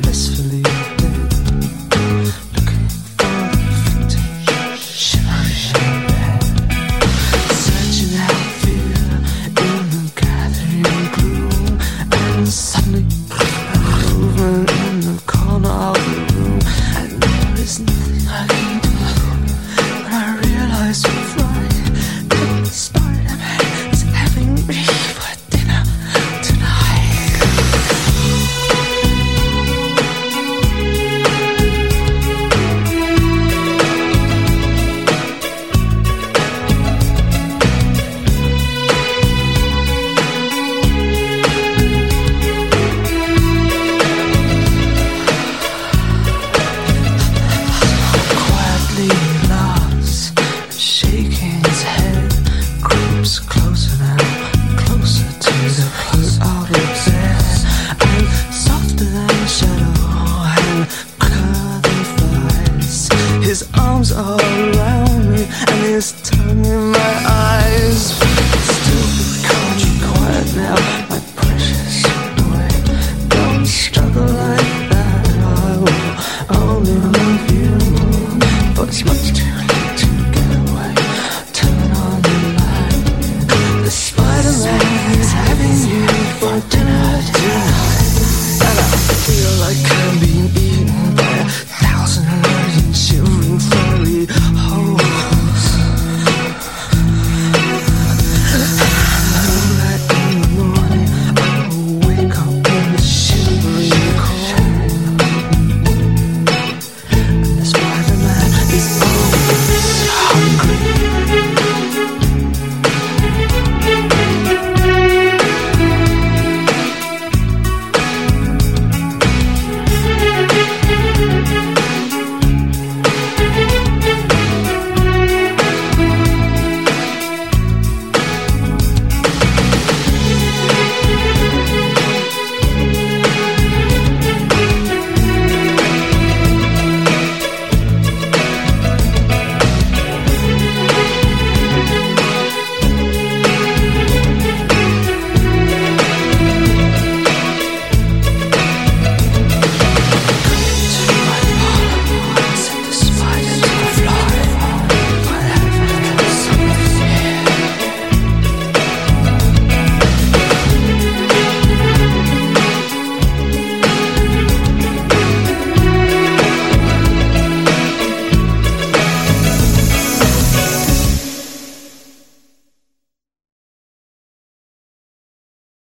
blissfully dead, looking for the vintage shivering bed, searching out fear in the gathering gloom, and suddenly movement in the corner of the room, and there is nothing I can do. When I realize we're flying, that Spider-Man is having me for dinner tonight. Quietly laughs, shaking his head, creeps closer now, closer to the foot of the bed, and softer than shadow and quicker than flies. His arms are around me and his tongue in my eyes. Still can't you quiet now, my precious boy? Don't struggle like that, I will only love you more. But it's my